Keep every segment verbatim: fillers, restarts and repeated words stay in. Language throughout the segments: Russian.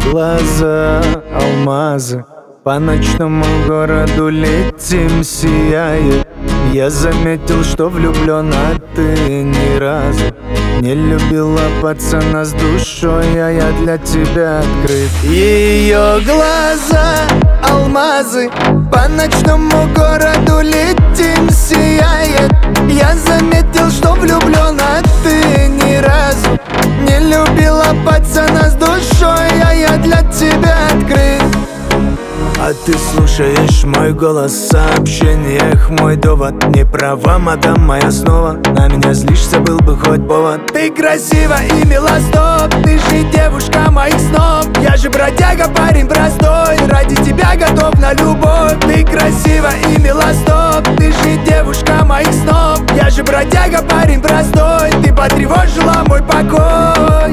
глаза алмазы, по ночному городу летим, сияет. Я заметил, что влюблен, а ты ни разу не любила пацана с душой, а я для тебя открыт. Ее глаза алмазы, по ночному городу летим, сияет. Я заметил, что влюблен, а ты ни разу не любила пацана с душой, а я для тебя открыт. А ты слушаешь мой голос в сообщениях, мой довод. Не права, мадам моя снова. На меня злишься, был бы хоть повод. Ты красива и мила, стоп, ты же девушка моих снов. Я же бродяга, парень простой, ради тебя готов на любовь. Ты красива и мила, стоп, ты же девушка моих снов. Я же бродяга, парень простой, ты потревожила мой покой.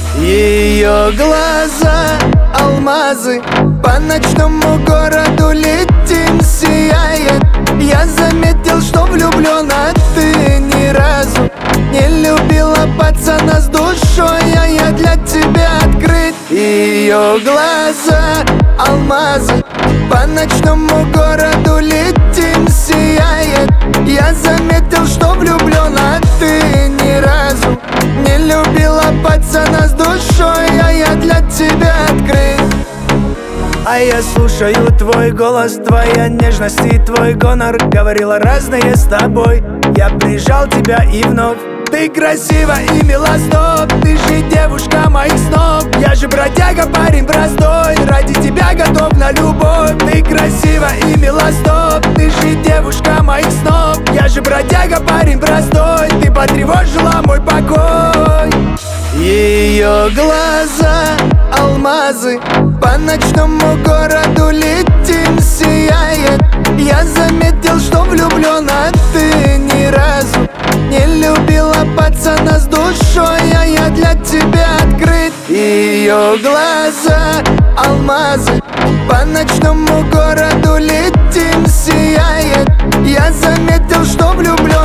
Ее глаза алмазы, по ночному городу летим, сияет. Я заметил, что влюблен, а ты ни разу не любила пацана с душой, а я для тебя открыт. Ее глаза алмазы, по ночному городу летим, сияет. Я заметил, что влюблен, а ты ни разу не любила пацана с душой, а я для тебя открыт. А я слушаю твой голос, твоя нежность и твой гонор. Говорила разные с тобой, я прижал тебя и вновь. Ты красива и мила, стоп, ты же девушка моих снов. Я же бродяга, парень простой, ради тебя готов на любовь. Ты красива и мила, стоп, ты же девушка моих снов. Я же бродяга, парень простой, ты потревожила мой покой. Ее глаза алмазы, по ночному городу летим, сияет. Я заметил, что влюблен, а ты ни разу не любила пацана с душой, а я для тебя открыт. Ее глаза алмазы, по ночному городу летим, сияет. Я заметил, что влюблен,